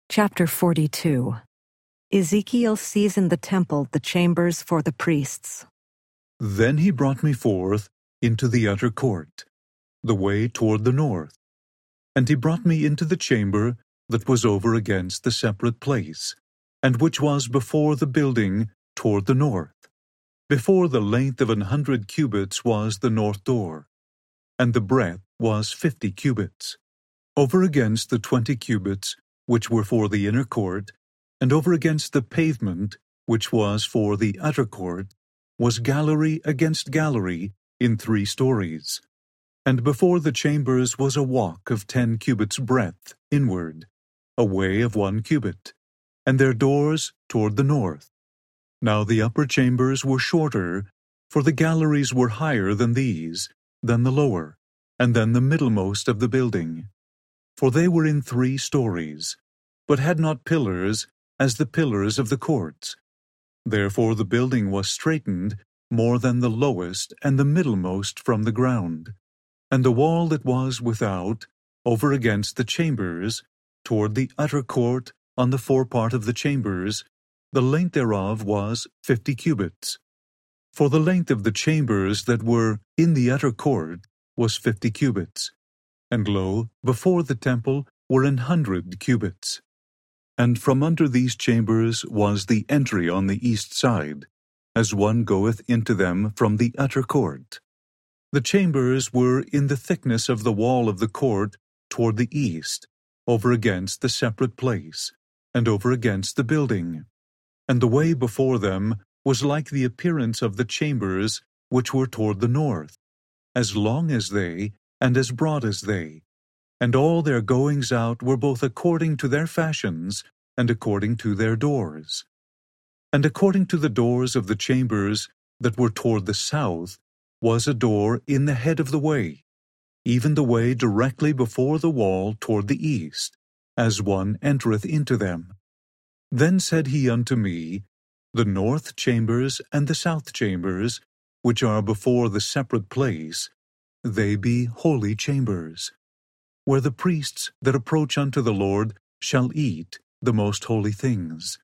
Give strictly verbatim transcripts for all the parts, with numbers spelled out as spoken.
Chapter forty-two. Ezekiel sees in the temple the chambers for the priests. Then he brought me forth into the utter court, the way toward the north. And he brought me into the chamber that was over against the separate place, and which was before the building toward the north. Before the length of an hundred cubits was the north door, and the breadth was fifty cubits. Over against the twenty cubits which were for the inner court, and over against the pavement which was for the utter court, was gallery against gallery in three stories. And before the chambers was a walk of ten cubits breadth inward, a way of one cubit, and their doors toward the north. Now the upper chambers were shorter, for the galleries were higher than these, than the lower, and than the middlemost of the building. For they were in three stories, but had not pillars as the pillars of the courts. Therefore the building was straitened more than the lowest and the middlemost from the ground. And the wall that was without, over against the chambers, toward the utter court on the forepart of the chambers, the length thereof was fifty cubits. For the length of the chambers that were in the utter court was fifty cubits. And lo, before the temple were an hundred cubits. And from under these chambers was the entry on the east side, as one goeth into them from the utter court. The chambers were in the thickness of the wall of the court toward the east, over against the separate place, and over against the building. And the way before them was like the appearance of the chambers which were toward the north, as long as they, and as broad as they. And all their goings out were both according to their fashions, and according to their doors. And according to the doors of the chambers that were toward the south, was a door in the head of the way, even the way directly before the wall toward the east, as one entereth into them. Then said he unto me, The north chambers and the south chambers, which are before the separate place, they be holy chambers, where the priests that approach unto the Lord shall eat the most holy things.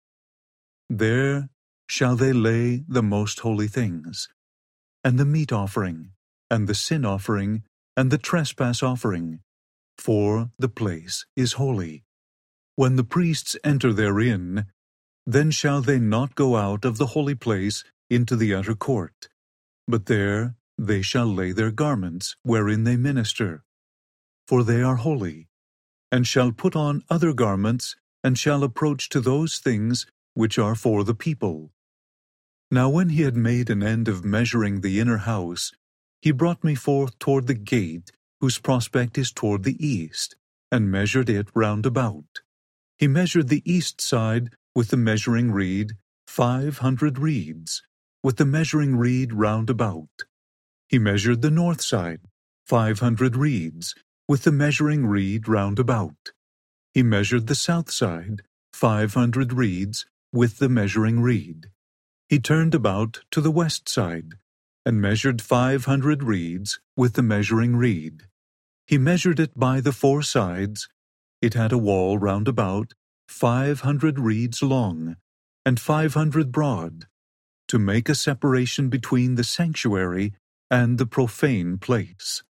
There shall they lay the most holy things, and the meat offering, and the sin offering, and the trespass offering, for the place is holy. When the priests enter therein, then shall they not go out of the holy place into the utter court, but there they shall lay their garments wherein they minister, for they are holy, and shall put on other garments, and shall approach to those things which are for the people. Now when he had made an end of measuring the inner house, he brought me forth toward the gate, whose prospect is toward the east, and measured it round about. He measured the east side with the measuring reed, five hundred reeds, with the measuring reed round about. He measured the north side, five hundred reeds, with the measuring reed round about. He measured the south side, five hundred reeds, with the measuring reed. He turned about to the west side, and measured five hundred reeds with the measuring reed. He measured it by the four sides. It had a wall round about, five hundred reeds long, and five hundred broad, to make a separation between the sanctuary and the profane place.